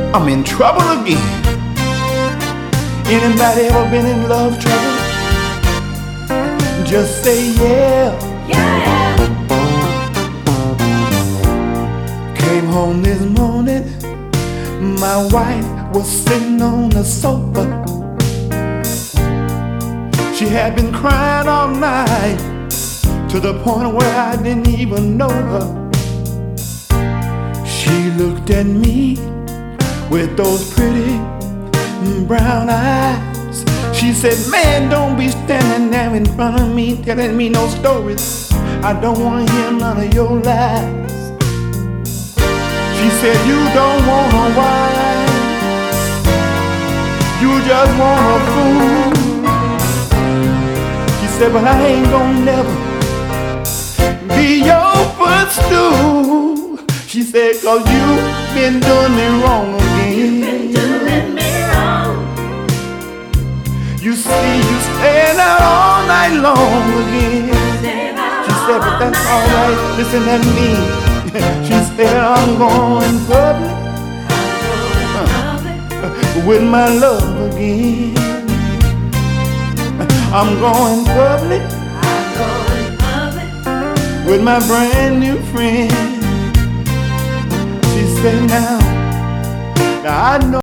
I'm in trouble again. Anybody ever been in love trouble? Just say yeah. Yeah. Came home this morning, my wife was sitting on the sofa. She had been crying all night to the point where I didn't even know her. She looked at me with those pretty brown eyes. She said, man, don't be standing there in front of me telling me no stories. I don't want to hear none of your lies. She said, you don't want a wife, you just want a fool. She said, but I ain't gonna never be your footstool. She said, cause you've been doing me wrong again. You've been doing me wrong. You see, you staying out all night long again. She said, but that's alright, listen at me. She said, I'm going public with my love again. I'm going public with my brand new friend. She said, now I know